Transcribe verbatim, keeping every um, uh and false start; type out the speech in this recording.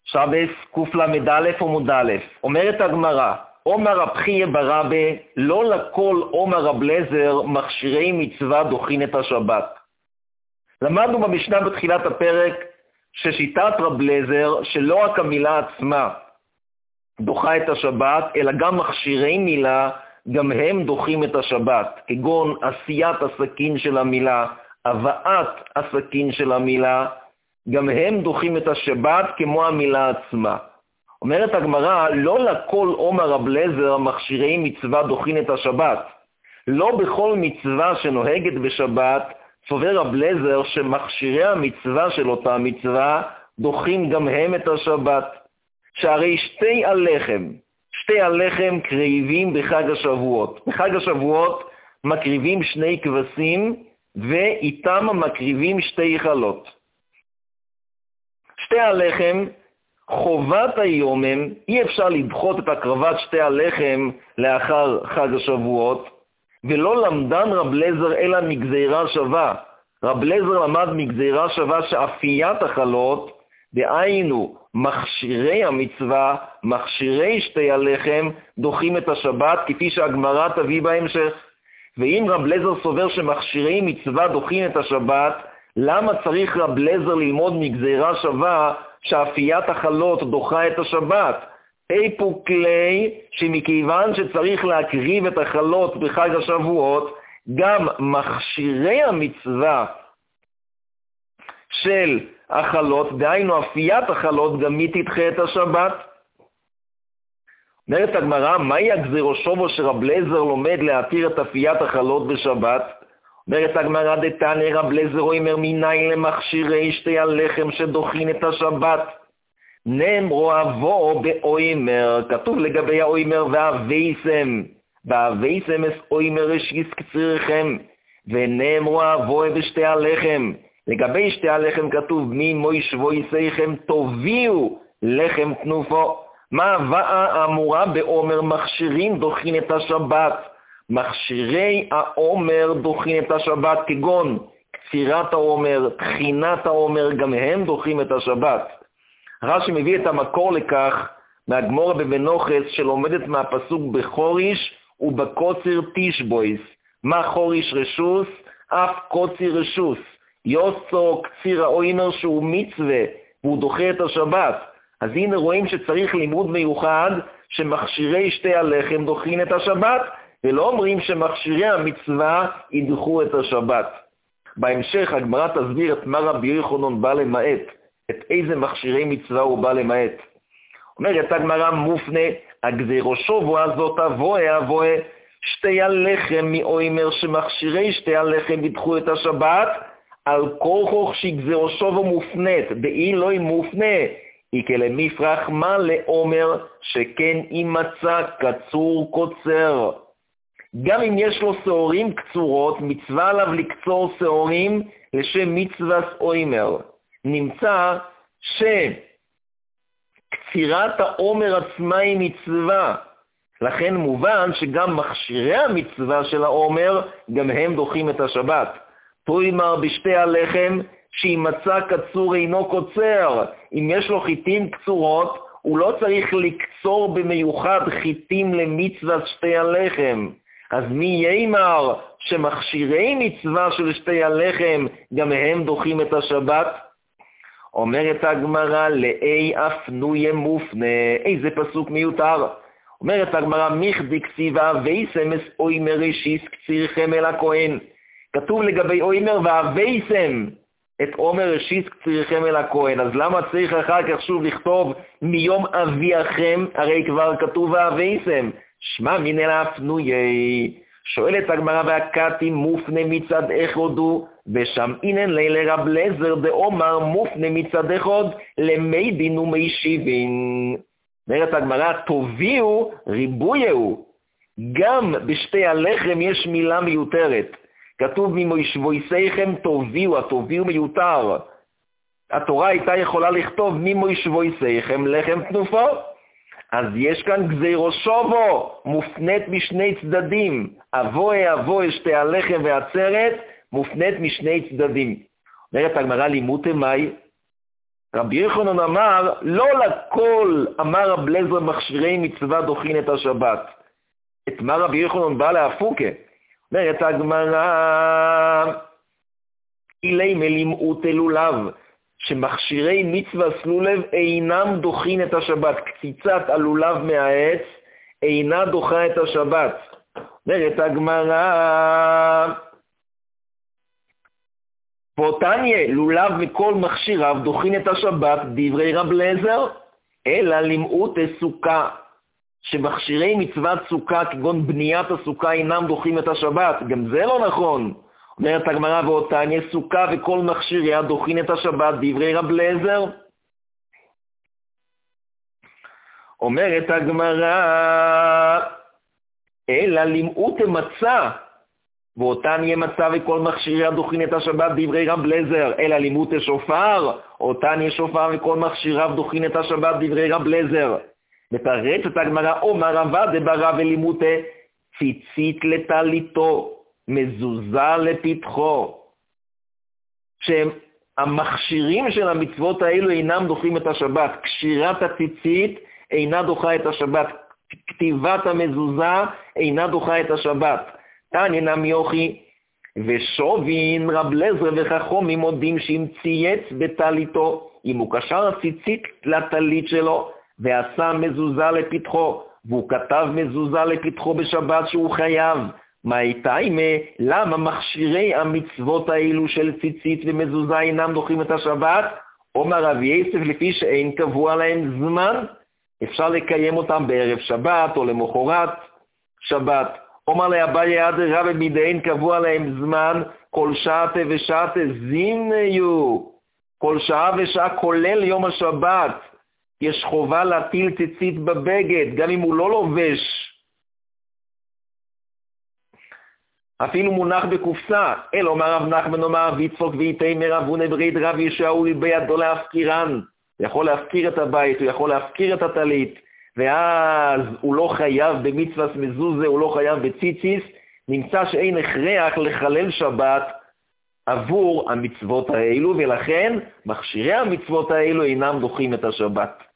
שבס קל"א עמוד א', אומרת הגמרא, אומר רב חייא ברבא, לא לכל אומר רב אליעזר מכשירי מצווה דוחין את השבת. למדנו במשנה בתחילת הפרק ששיטת רב אליעזר שלא רק המילה עצמה דוחה את השבת, אלא גם מכשירי מילה, גם הם דוחים את השבת, כגון עשיית הסכין של המילה, הבאת הסכין של המילה, גם הם דוחים את השבת כמו המילה עצמה. אומרת הגמרא, לא לכל אומר רב אליעזר מכשירי מצווה דוחין את השבת. לא בכל מצווה שנוהגת בשבת, סובר רב אליעזר שמכשירי המצווה של אותה מצווה דוחים גם הם את השבת. שהרי שתי הלחם, שתי הלחם קריבים בחג השבועות. בחג השבועות מקריבים שני כבשים ואיתם מקריבים שתי חלות. שתי הלחם, חובת היומם, אי אפשר לדחות את הקרבת שתי הלחם לאחר חג השבועות, ולא למדן רב אליעזר אלא מגזירה שווה. רב אליעזר למד מגזירה שווה שאפיית החלות, דהיינו מכשירי המצווה, מכשירי שתי הלחם, דוחים את השבת, כפי שהגמרא תביא בהמשך. ואם רב אליעזר סובר שמכשירי מצווה דוחים את השבת, למה צריך רב אליעזר ללמוד מגזירה שווה שאפיית החלות דוחה את השבת? איפה כלי שמכיוון שצריך להקריב את החלות בחג השבועות, גם מכשירי המצווה של החלות, דהיינו אפיית החלות, גם היא תדחה את השבת. אומרת הגמרא, מהי הגזירו שובו שרב אליעזר לומד להתיר את אפיית החלות בשבת? אומרת הגמרא, דתניא רב אליעזר אומר מניין למכשירי שתי הלחם שדוחין את השבת. נאמרו אבו באוימר, כתוב לגבי האוימר והוויסם, והוויסם אס אוימר רשיס קצירכם, ונאמרו אבו בשתי הלחם. לגבי שתי הלחם כתוב מי מוישבויסייכם תוביאו לחם תנופו. מה הבאה אמורה באומר מכשירים דוחין את השבת? מכשירי האומר דוחין את השבת, כגון קצירת האומר, תחינת האומר, גם הם דוחים את השבת. רש"י מביא את המקור לכך מהגמרא במנוחס שלומדת מהפסוק בחוריש ובקוצר תשבויס. מה חוריש רשוס? אף קוצר רשוס. יוסו קציר האומר שהוא מצווה והוא דוחה את השבת. אז הנה רואים שצריך לימוד מיוחד שמכשירי שתי הלחם דוחין את השבת, ולא אומרים שמכשירי המצווה ידחו את השבת. בהמשך הגמרא תסביר את מה רבי יוחנן בא למעט, את איזה מכשירי מצווה הוא בא למעט. אומרת הגמרא מופנה, הגזירו שובו הזאת אבוה אבוה, שתי הלחם מאוימר שמכשירי שתי הלחם ידחו את השבת, על כל כוח שגזירו שובו מופנית, באי לא היא מופנה, היא כלמפרח מה לאומר שכן ימצא קצור קוצר. גם אם יש לו שעורים קצורות, מצווה עליו לקצור שעורים לשם מצווה אוימר. נמצא שקצירת האומר עצמה היא מצווה. לכן מובן שגם מכשירי המצווה של האומר, גם הם דוחים את השבת. תאמר בשתי הלחם שימצא קצור אינו קוצר. אם יש לו חיטים קצורות, הוא לא צריך לקצור במיוחד חיטים למצווה שתי הלחם. אז מי יימר שמכשירי מצווה של שתי הלחם גם הם דוחים את השבת? אומרת הגמרא, לאי אפנויה מופנה. איזה פסוק מיותר. אומרת הגמרא, מיכדי כסיבה וייסם אס אוימר רשיס קצירכם אל הכהן. כתוב לגבי אוימר והוויסם את עומר רשיס קצירכם אל הכהן. אז למה צריך אחר כך שוב לכתוב מיום אביכם? הרי כבר כתוב והוויסם. שמע מן אל הפנויה. שואלת הגמרא, והקתי מופנה מצד אחד ושם אינן לילה רב אליעזר דאומר מופנה מצד אחד למי דין ומי שיבין. אומרת הגמרא, תוביאו ריבויהו. גם בשתי הלחם יש מילה מיותרת. כתוב ממוישבויסייכם תוביאו, התוביאו מיותר. התורה הייתה יכולה לכתוב ממוישבויסייכם לחם תנופו. אז יש כאן גזירו שובו, מופנית משני צדדים. אבוי אבוי שתי הלחם והעצרת, מופנית משני צדדים. אומרת הגמרא לימוד מאי, רבי יוחנן אמר, לא לכל אמר רב אליעזר מכשירי מצווה דוחין את השבת. את מה רבי יוחנן בא להפוקה? אומרת הגמרא, אילי מלימות אלולב, שמכשירי מצווה סלולב אינם דוחין את השבת. קציצת הלולב מהעץ אינה דוחה את השבת. אומרת הגמרא, ואותניה לולב מכל מכשיריו דוחין את השבת, דברי רב אליעזר, אלא לימות סוכה, שמכשירי מצוות סוכה כגון בניית הסוכה אינם דוחים את השבת. גם זה לא נכון. אומרת הגמרא, ואותניה סוכה וכל מכשיריה דוחין את השבת, דברי רב אליעזר. אומרת הגמרא, אלא לימות מצה, ואותניה מצה וכל מכשיריה דוחין את השבת, דברי רב אליעזר. אלא לימות שופר, אותניה שופר וכל מכשיריו דוחין את השבת, דברי רב אליעזר. מתרצת הגמרא, אומר רבא דברא ולימות ציצית לטליתו, מזוזה לפתחו. שהמכשירים של המצוות האלו אינם דוחים את השבת. קשירת הציצית אינה דוחה את השבת. כתיבת המזוזה אינה דוחה את השבת. תניא נמי יוחי, ושובין רב אליעזר וחכמים מודים שאם צייץ בטליתו, אם הוא קשר הציצית לטלית שלו ועשה מזוזה לפתחו, והוא כתב מזוזה לפתחו בשבת שהוא חייב, מה הייתה אימה? למה מכשירי המצוות האלו של ציצית ומזוזה אינם דוחים את השבת? אומר רב יוסף, לפי שאין קבוע להם זמן, אפשר לקיים אותם בערב שבת או למחרת שבת. אומר לאביי אדרבה, מדאין קבוע להם זמן, כל שעה ושעה זימניו, כל שעה ושעה כולל יום השבת. יש חובה להטיל ציצית בבגד, גם אם הוא לא לובש. אפילו מונח בקופסה. אל אומר רב נחמן אומר, ויצחוק ויתמר אבונה ברית רב ישעיהו בידו להפקירן. הוא יכול להפקיר את הבית, הוא יכול להפקיר את הטלית, ואז הוא לא חייב במצוות מזוזה, הוא לא חייב בציציס. נמצא שאין הכרח לחלל שבת עבור המצוות האלו, ולכן מכשירי המצוות האלו אינם דוחים את השבת.